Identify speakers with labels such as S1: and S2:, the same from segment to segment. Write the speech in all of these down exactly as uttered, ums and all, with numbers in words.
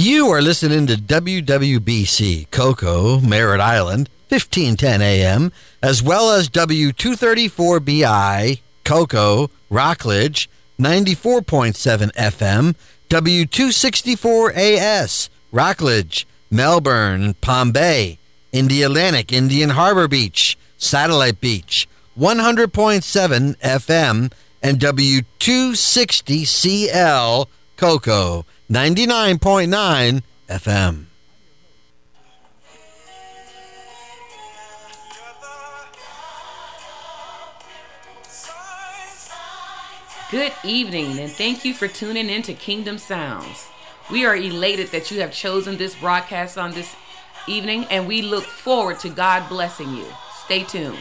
S1: You are listening to W W B C Cocoa, Merritt Island, fifteen ten A M, as well as W two thirty-four B I, Cocoa, Rockledge, ninety-four point seven F M, W two sixty-four A S, Rockledge, Melbourne, Palm Bay, Indialantic, Indian Harbor Beach, Satellite Beach, one hundred point seven F M, and W two sixty C L, Cocoa, ninety-nine point nine F M.
S2: Good evening, and thank you for tuning in to Kingdom Sounds. We are elated that you have chosen this broadcast on this evening, and we look forward to God blessing you. Stay tuned.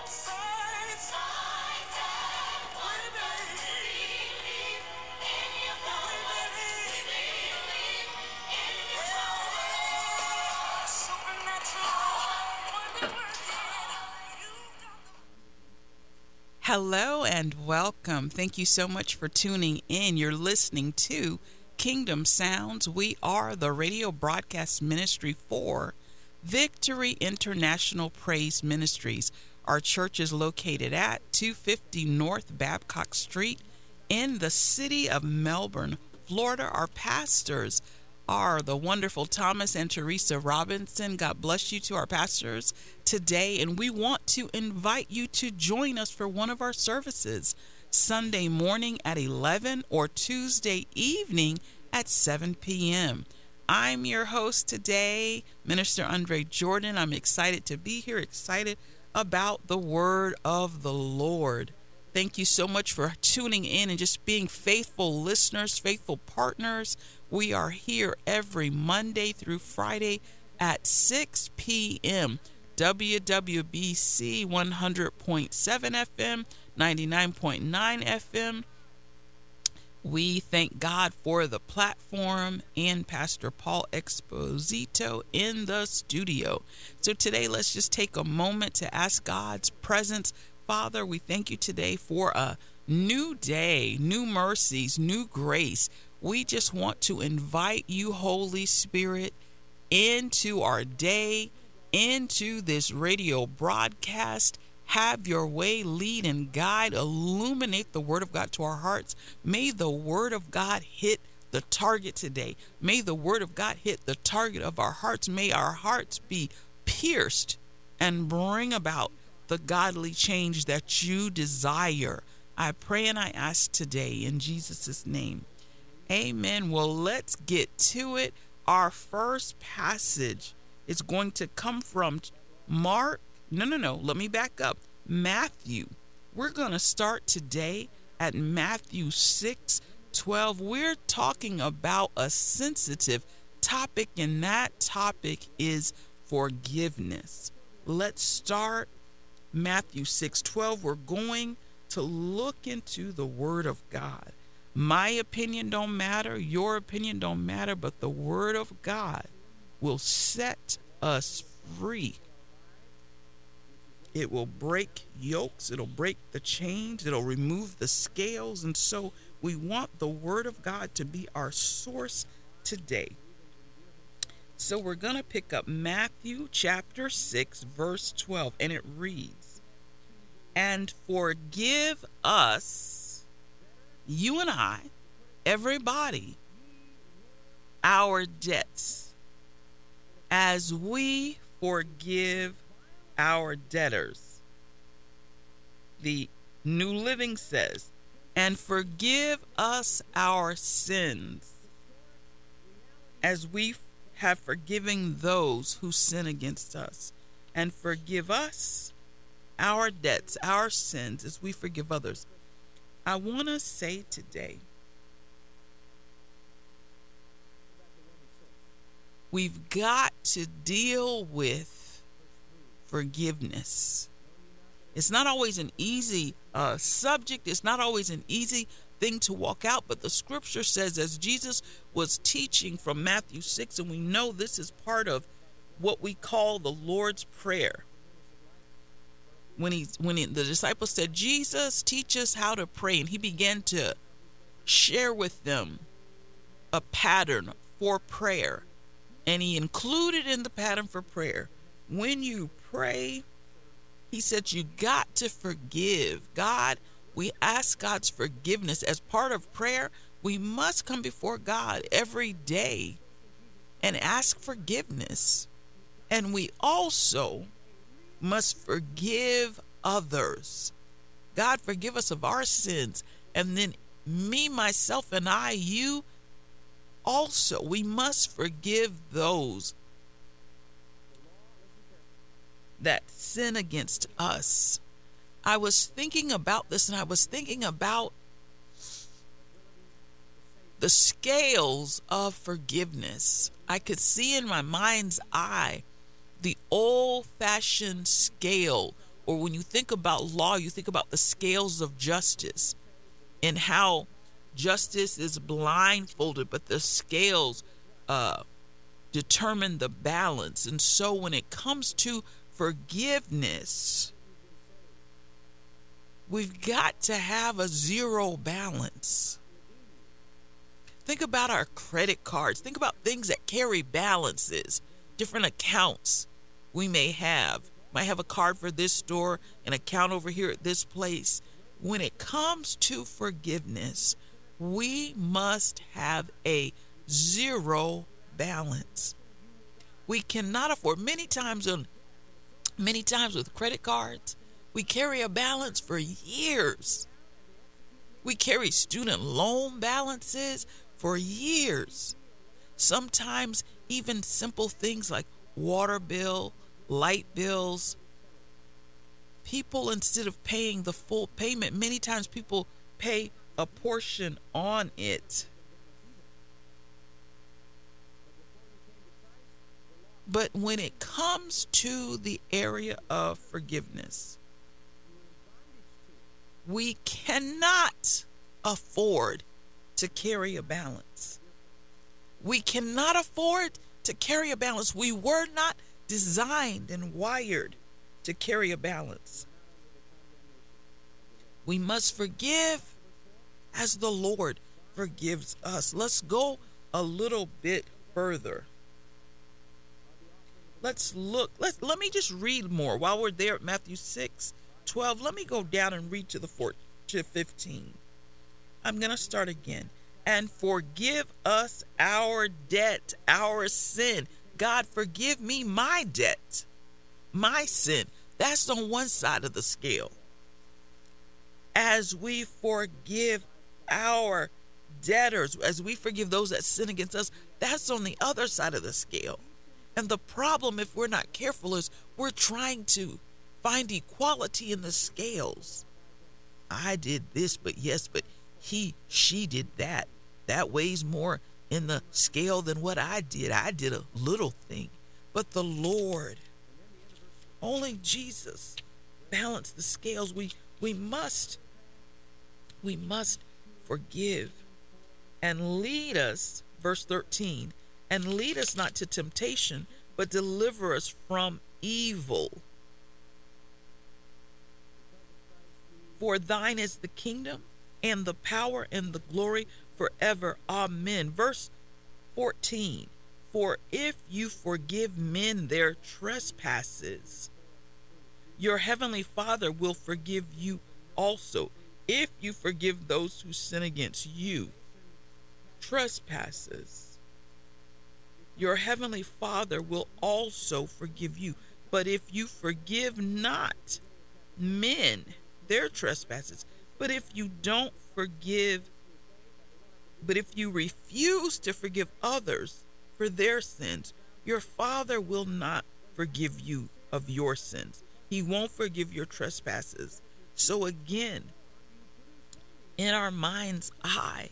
S3: Hello and welcome. Thank you so much for tuning in. You're listening to Kingdom Sounds. We are the radio broadcast ministry for Victory International Praise Ministries. Our church is located at two fifty North Babcock Street in the city of Melbourne, Florida. Our pastors are the wonderful Thomas and Teresa Robinson. God bless you to our pastors today, and we want to invite you to join us for one of our services Sunday morning at eleven or Tuesday evening at seven p.m. I'm your host today, Minister Andre Jordan. I'm excited to be here, excited about the word of the Lord. Thank you so much for tuning in and just being faithful listeners, faithful partners. We are here every Monday through Friday at six p.m. W W B C one hundred point seven F M, ninety-nine point nine F M. We thank God for the platform and Pastor Paul Exposito in the studio. So today, let's just take a moment to ask God's presence. Father, we thank you today for a new day, new mercies, new grace. We just want to invite you, Holy Spirit, into our day, into this radio broadcast. Have your way, lead and guide, illuminate the word of God to our hearts. May the word of God hit the target today. May the word of God hit the target of our hearts. May our hearts be pierced and bring about the godly change that you desire. I pray and I ask today in Jesus' name. Amen. Well, let's get to it. Our first passage is going to come from Mark. No, no, no. Let me back up. Matthew. We're going to start today at Matthew six twelve. We're talking about a sensitive topic, and that topic is forgiveness. Let's start Matthew six twelve. We're going to look into the Word of God. My opinion don't matter, your opinion don't matter, but the Word of God will set us free. It will break yokes, it'll break the chains, it'll remove the scales, and so we want the Word of God to be our source today. So we're going to pick up Matthew chapter six, verse twelve, and it reads, "And forgive us," you and I, everybody, "our debts, as we forgive our debtors." The New Living says, "And forgive us our sins, as we have forgiven those who sin against us. And forgive us our debts, our sins, as we forgive others." I want to say today, we've got to deal with forgiveness. It's not always an easy uh, subject. It's not always an easy thing to walk out, but the scripture says, as Jesus was teaching from Matthew six, and we know this is part of what we call the Lord's Prayer. When he, when he, the disciples said, "Jesus, teach us how to pray," and he began to share with them a pattern for prayer. And he included in the pattern for prayer, when you pray, he said you got to forgive. God, we ask God's forgiveness as part of prayer. We must come before God every day and ask forgiveness. And we also must forgive others. God, forgive us of our sins. And then me, myself, and I, you also, we must forgive those that sin against us. I was thinking about this, and I was thinking about the scales of forgiveness. I could see in my mind's eye the old-fashioned scale, or when you think about law, you think about the scales of justice and how justice is blindfolded, but the scales uh, determine the balance. And so when it comes to forgiveness, we've got to have a zero balance. Think about our credit cards. Think about things that carry balances, different accounts we may have. Might have a card for this store, an account over here at this place. When it comes to forgiveness, we must have a zero balance. We cannot afford, many times on many times with credit cards, we carry a balance for years. We carry student loan balances for years. Sometimes even simple things like water bill, light bills. People, instead of paying the full payment, many times people pay a portion on it. But when it comes to the area of forgiveness, we cannot afford to carry a balance. We cannot afford to carry a balance. We were not designed and wired to carry a balance. We must forgive as the Lord forgives us. Let's go a little bit further. Let's look. Let's let me just read more while we're there at Matthew six twelve. Let me go down and read to the four to fifteen. I'm going to start again. And forgive us our debt, our sin. God, forgive me my debt, my sin. That's on one side of the scale. As we forgive our debtors, as we forgive those that sin against us, that's on the other side of the scale. And the problem, if we're not careful, is we're trying to find equality in the scales. I did this, but yes, but he, she did that. That weighs more in the scale than what I did. I did a little thing. But the Lord, only Jesus, balanced the scales. We we must, we must forgive and lead us, verse thirteen, and lead us not to temptation, but deliver us from evil. For thine is the kingdom and the power and the glory forever. Amen. Verse fourteen. For if you forgive men their trespasses, your heavenly Father will forgive you also. If you forgive those who sin against you trespasses, your heavenly Father will also forgive you. But if you forgive not men their trespasses, but if you don't forgive, but if you refuse to forgive others for their sins, your Father will not forgive you of your sins. He won't forgive your trespasses. So again, in our mind's eye,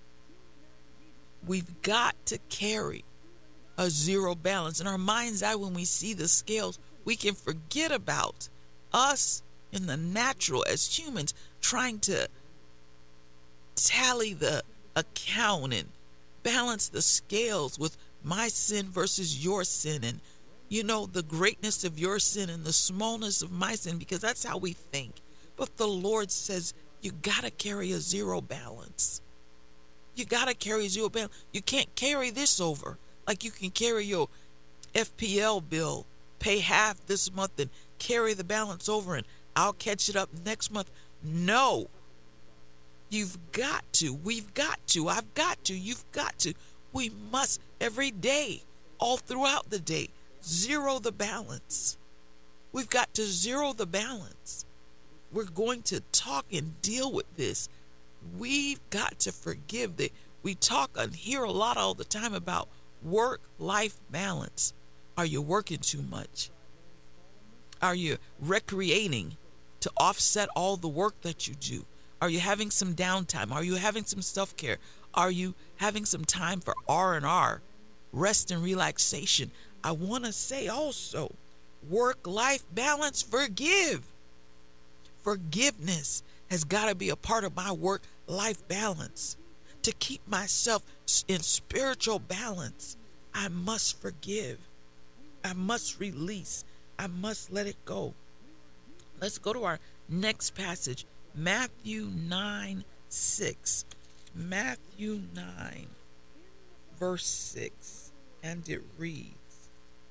S3: we've got to carry a zero balance. In our mind's eye, when we see the scales, we can forget about us in the natural as humans trying to tally the account and balance the scales with my sin versus your sin, and you know, the greatness of your sin and the smallness of my sin, because that's how we think. But the Lord says you gotta carry a zero balance. You got to carry zero balance. You can't carry this over. Like you can carry your F P L bill, pay half this month and carry the balance over and I'll catch it up next month. No. You've got to. We've got to. I've got to. You've got to. We must every day, all throughout the day, zero the balance. We've got to zero the balance. We're going to talk and deal with this. We've got to forgive. The, we talk and hear a lot all the time about work-life balance. Are you working too much? Are you recreating to offset all the work that you do? Are you having some downtime? Are you having some self-care? Are you having some time for R and R, rest and relaxation? I want to say also, work-life balance, forgive. Forgiveness has got to be a part of my work-life balance. To keep myself in spiritual balance, I must forgive. I must release. I must let it go. Let's go to our next passage, Matthew nine six. Matthew nine, verse six. And it reads,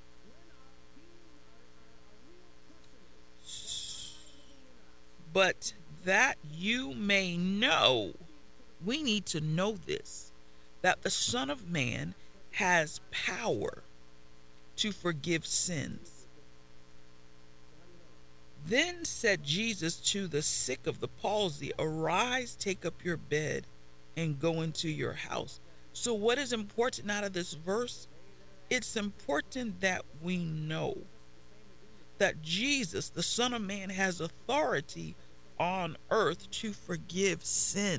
S3: but that you may know, we need to know this, that the Son of Man has power to forgive sins. Then said Jesus to the sick of the palsy, arise, take up your bed, and go into your house. So what is important out of this verse? It's important that we know that Jesus, the Son of Man, has authority on earth to forgive sin.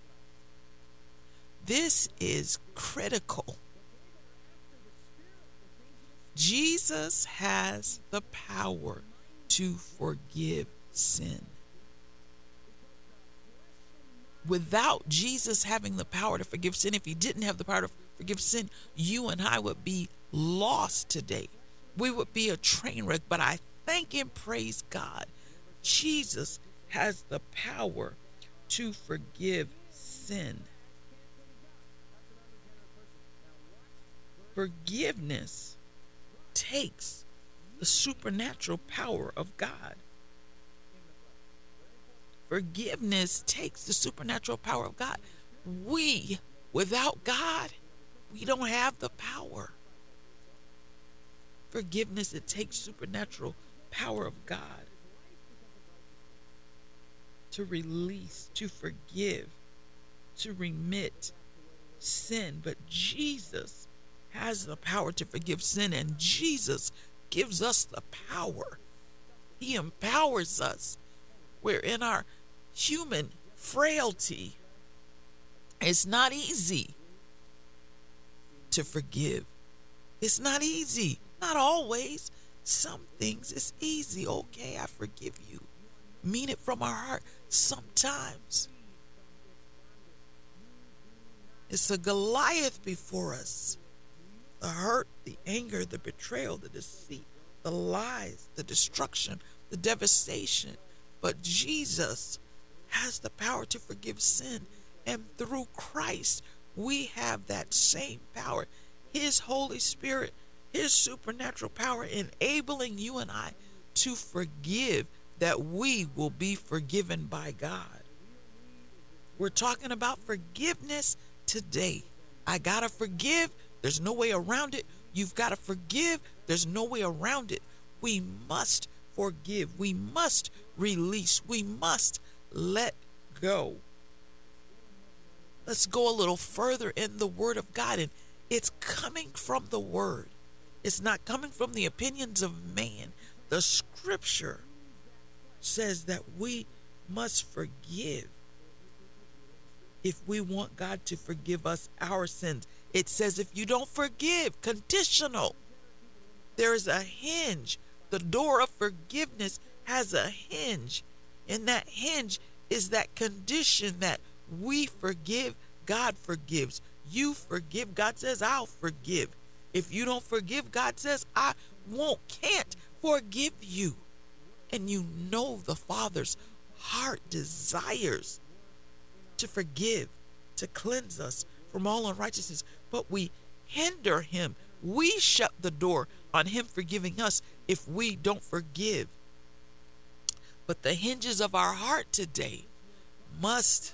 S3: This is critical. Jesus has the power to forgive sin. Without Jesus having the power to forgive sin, if he didn't have the power to forgive sin, you and I would be lost today. We would be a train wreck, but I thank and praise God. Jesus has the power to forgive sin. Forgiveness takes the supernatural power of God. Forgiveness takes the supernatural power of God. We, without God, we don't have the power. Forgiveness, it takes supernatural power of God to release, to forgive, to remit sin. But Jesus has the power to forgive sin, and Jesus gives us the power. He empowers us. We're in our human frailty. It's not easy to forgive. It's not easy. Not always. Some things it's easy. Okay, I forgive you. Mean it from our heart. Sometimes it's a Goliath before us. The hurt, the anger, the betrayal, the deceit, the lies, the destruction, the devastation. But Jesus has the power to forgive sin. And through Christ, we have that same power. His Holy Spirit, his supernatural power enabling you and I to forgive, that we will be forgiven by God. We're talking about forgiveness today. I gotta forgive. There's no way around it. You've got to forgive. There's no way around it. We must forgive. We must release. We must let go. Let's go a little further in the Word of God. And it's coming from the Word. It's not coming from the opinions of man. The Scripture says that we must forgive if we want God to forgive us our sins. It says if you don't forgive, conditional. There is a hinge. The door of forgiveness has a hinge. And that hinge is that condition that we forgive, God forgives. You forgive, God says, I'll forgive. If you don't forgive, God says, I won't, can't forgive you. And you know the Father's heart desires to forgive. to cleanse us from all unrighteousness, but we hinder him. We shut the door on him forgiving us if we don't forgive. But the hinges of our heart today must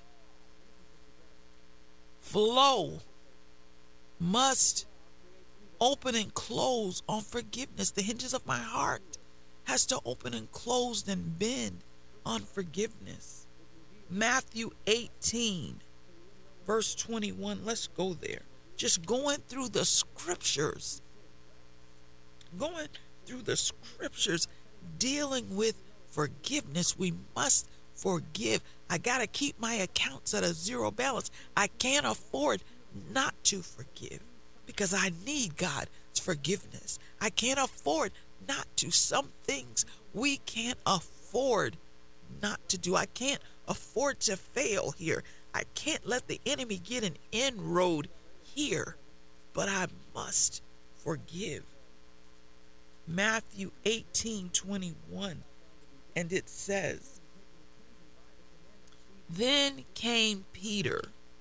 S3: flow, must open and close on forgiveness. The hinges of my heart has to open and close and bend on forgiveness. Matthew eighteen, verse twenty-one. Let's go there. Just going through the scriptures. Going through the scriptures dealing with forgiveness. We must forgive. I got to keep my accounts at a zero balance. I can't afford not to forgive because I need God's forgiveness. I can't afford not to. Some things we can't afford not to do. I can't afford to fail here. I can't let the enemy get an inroad here, but I must forgive. Matthew eighteen twenty-one, and it says, then came Peter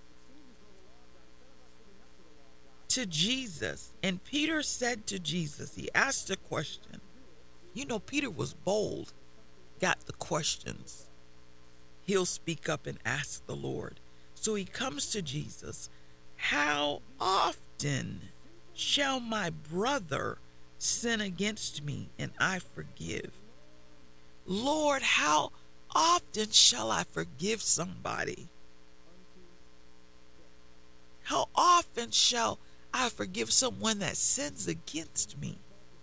S3: to Jesus, and Peter said to Jesus, he asked a question. You know, Peter was bold, got the questions. He'll speak up and ask the Lord. So he comes to Jesus. How often shall my brother sin against me and I forgive? Lord, how often shall I forgive somebody? How often shall I forgive someone that sins against me?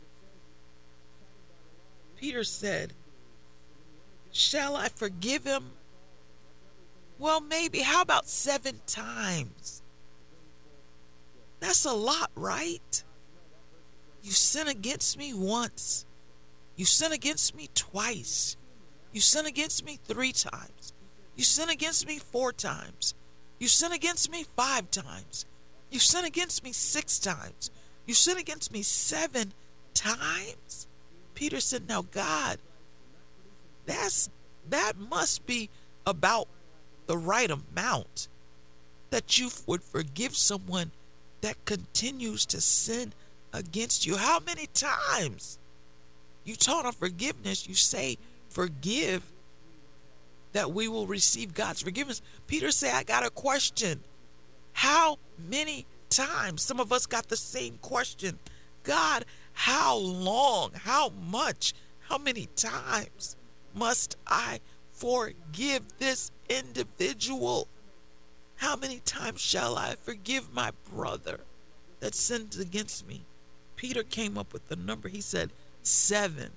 S3: Peter said, shall I forgive him? Well, maybe. How about seven times? That's a lot, right? You sin against me once. You sin against me twice. You sin against me three times. You sin against me four times. You sin against me five times. You sin against me six times. You sin against me seven times. Peter said, now God, that's that must be about the right amount, that you would forgive someone that continues to sin against you. How many times you taught on forgiveness, you say forgive that we will receive God's forgiveness. Peter said, I got a question. How many times? Some of us got the same question. God, how long, how much, how many times must I forgive this individual? How many times shall I forgive my brother that sins against me? Peter came up with the number. He said seven.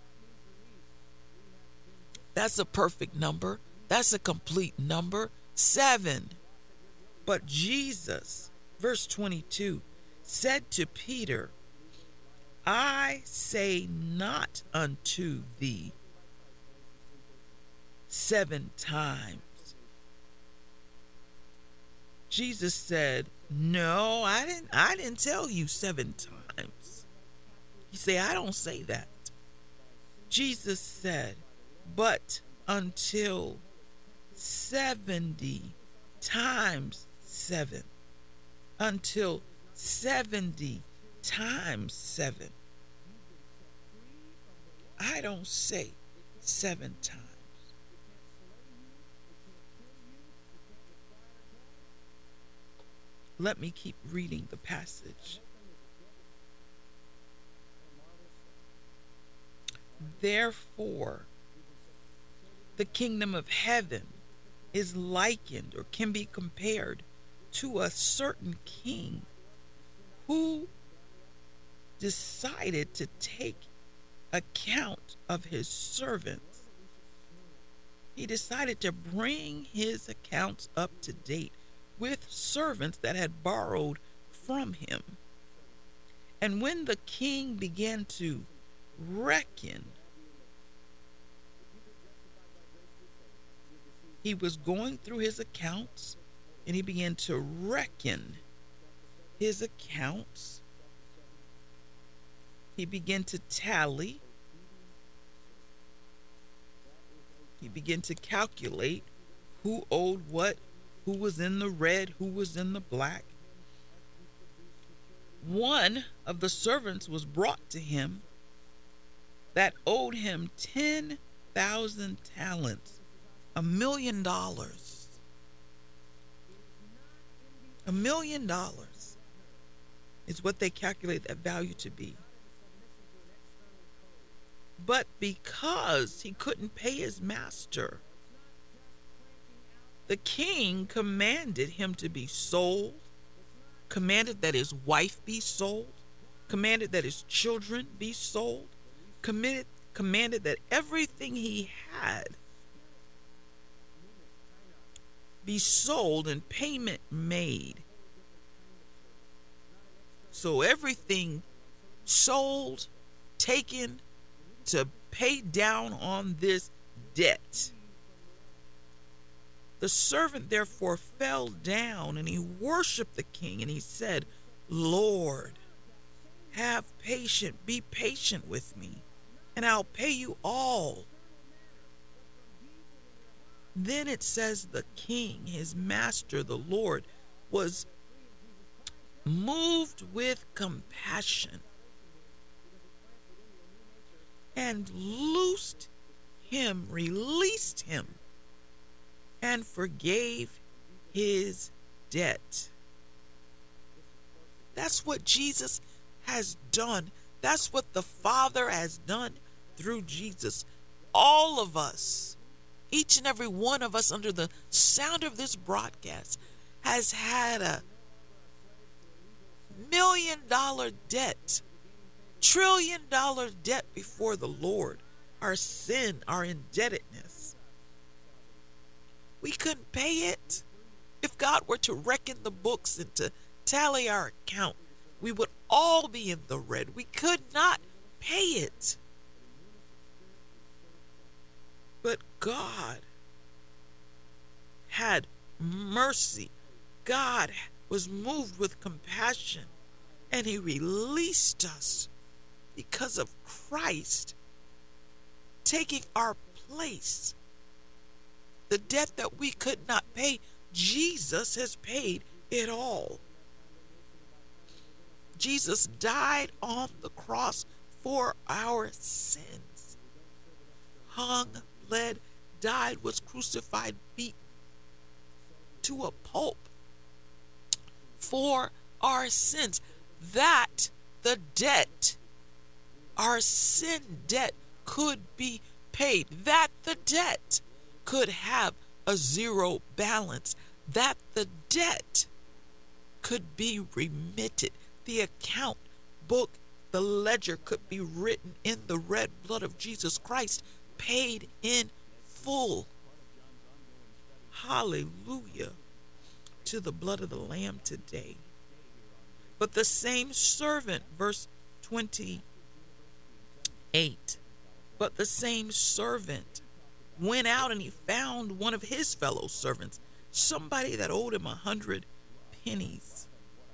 S3: That's a perfect number. That's a complete number. Seven. But Jesus, verse twenty-two, said to Peter, I say not unto thee seven times. Jesus said, no, I didn't I didn't tell you seven times. You say, I don't say that. Jesus said, but until seventy times seven. Until seventy times seven. I don't say seven times. Let me keep reading the passage. Therefore, the kingdom of heaven is likened or can be compared to a certain king who decided to take account of his servants. He decided to bring his accounts up to date with servants that had borrowed from him. And when the king began to reckon, he was going through his accounts and he began to reckon his accounts. He began to tally. He began to calculate who owed what who was in the red, who was in the black. One of the servants was brought to him that owed him ten thousand talents, a million dollars. A million dollars is what they calculate that value to be. But because he couldn't pay his master, the king commanded him to be sold, commanded that his wife be sold, commanded that his children be sold, committed, commanded that everything he had be sold and payment made. So everything sold, taken to pay down on this debt. The servant therefore fell down and he worshiped the king, and he said, Lord, have patience, be patient with me, and I'll pay you all. Then it says the king, his master, the Lord, was moved with compassion and loosed him, released him, and forgave his debt. That's what Jesus has done. That's what the Father has done through Jesus. All of us, each and every one of us under the sound of this broadcast, has had a million dollar debt, trillion dollar debt before the Lord. Our sin, our indebtedness. We couldn't pay it. If God were to reckon the books and to tally our account, we would all be in the red. We could not pay it. But God had mercy. God was moved with compassion, and he released us because of Christ taking our place. The debt that we could not pay, Jesus has paid it all. Jesus died on the cross for our sins. Hung, bled, died, was crucified, beaten to a pulp for our sins. That the debt, our sin debt, could be paid. That the debt could have a zero balance, that the debt could be remitted. The account book, the ledger could be written in the red blood of Jesus Christ, paid in full. Hallelujah to the blood of the Lamb today. But the same servant, verse twenty-eight, but the same servant went out and he found one of his fellow servants, somebody that owed him a hundred pennies,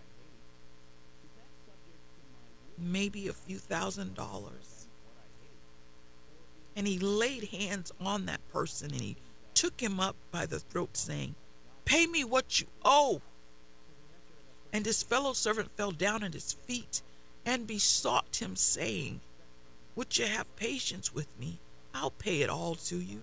S3: maybe a few thousand dollars. And he laid hands on that person and he took him up by the throat, saying, "Pay me what you owe." And his fellow servant fell down at his feet and besought him, saying, "Would you have patience with me? I'll pay it all to you."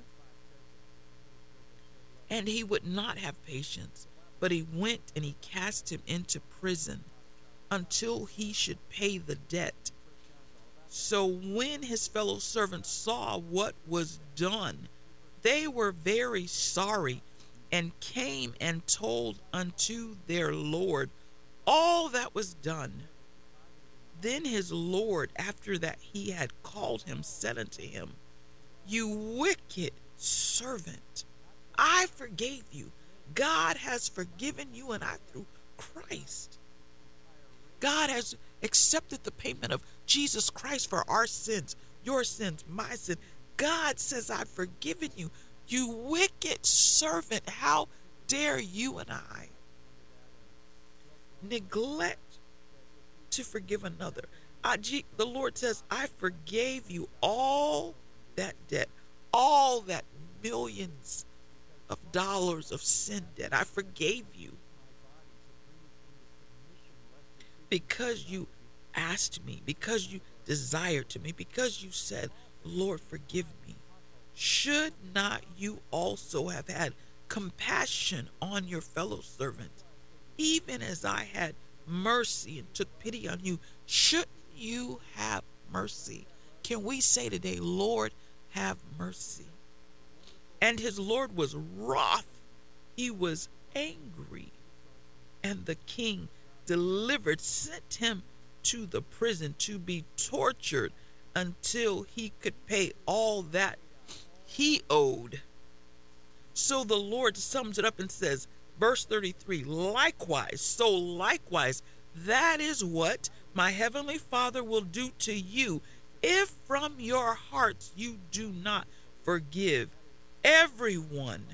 S3: And he would not have patience, but he went and he cast him into prison until he should pay the debt. So when his fellow servants saw what was done, they were very sorry, and came and told unto their Lord all that was done. Then his Lord, after that he had called him, said unto him, "You wicked servant, I forgave you. God has forgiven you and I through Christ. God has accepted the payment of Jesus Christ for our sins, your sins, my sin. God says, I've forgiven you. You wicked servant, how dare you and I neglect to forgive another?" I, the Lord says, I forgave you all that debt, all that millions of dollars of sin debt. I forgave you because you asked me, because you desired to me, because you said, Lord, forgive me. Should not you also have had compassion on your fellow servant, even as I had mercy and took pity on you? Shouldn't you have mercy? Can we say today, Lord, have mercy? And his Lord was wroth. He was angry. And the king delivered, sent him to the prison to be tortured until he could pay all that he owed. So the Lord sums it up and says, verse thirty-three, likewise, so likewise, that is what my heavenly Father will do to you if from your hearts you do not forgive everyone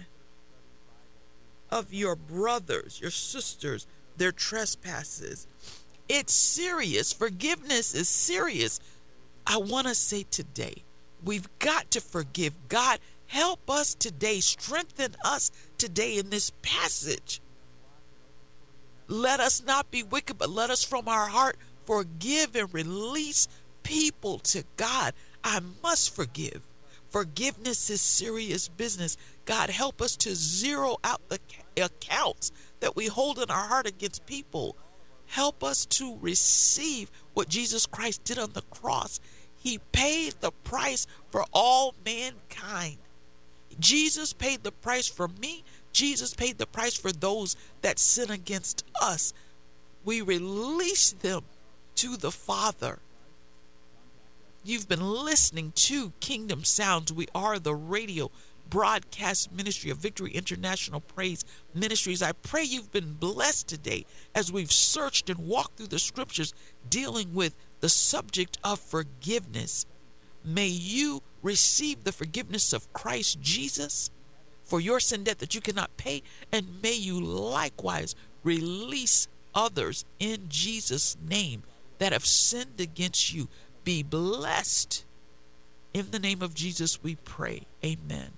S3: of your brothers, your sisters, their trespasses. It's serious. Forgiveness is serious. I want to say today, we've got to forgive. God, help us today. Strengthen us today in this passage. Let us not be wicked, but let us from our heart forgive and release people to God. I must forgive. Forgiveness is serious business. God, help us to zero out the accounts that we hold in our heart against people. Help us to receive what Jesus Christ did on the cross. He paid the price for all mankind. Jesus paid the price for me. Jesus paid the price for those that sin against us. We release them to the Father. You've been listening to Kingdom Sounds. We are the radio broadcast ministry of Victory International Praise Ministries. I pray you've been blessed today as we've searched and walked through the scriptures dealing with the subject of forgiveness. May you receive the forgiveness of Christ Jesus for your sin debt that you cannot pay, and may you likewise release others in Jesus' name that have sinned against you. Be blessed. In the name of Jesus we pray. Amen.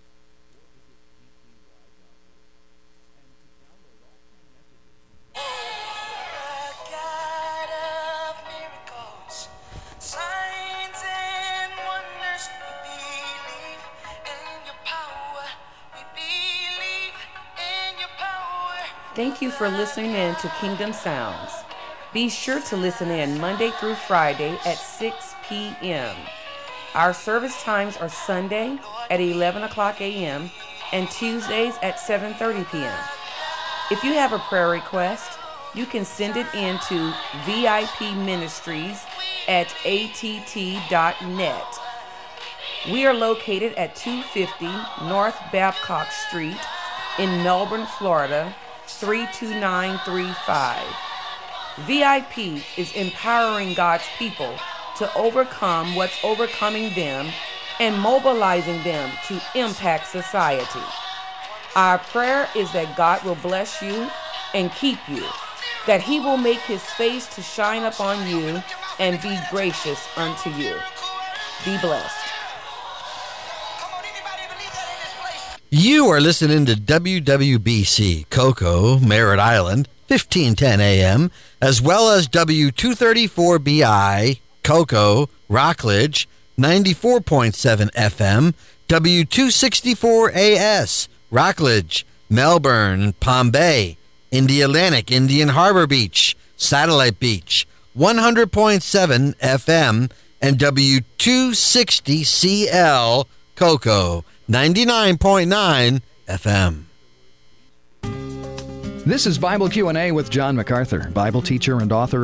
S2: Thank you for listening in to Kingdom Sounds. Be sure to listen in Monday through Friday at six p.m. Our service times are Sunday at eleven o'clock a.m. and Tuesdays at seven thirty p.m. If you have a prayer request, you can send it in to V I P Ministries at A T T dot net. We are located at two fifty North Babcock Street in Melbourne, Florida, three two nine three five. V I P is empowering God's people to overcome what's overcoming them and mobilizing them to impact society. Our prayer is that God will bless you and keep you, that he will make his face to shine upon you and be gracious unto you. Be blessed.
S1: You are listening to W W B C Cocoa, Merritt Island, fifteen ten a.m., as well as W two thirty-four B I, Cocoa, Rockledge, ninety-four point seven F M, W two sixty-four A S, Rockledge, Melbourne, Palm Bay, Indialantic, Indian Harbor Beach, Satellite Beach, one hundred point seven F M, and W two sixty C L, Cocoa, ninety-nine point nine F M.
S4: This is Bible Q and A with John MacArthur, Bible teacher and author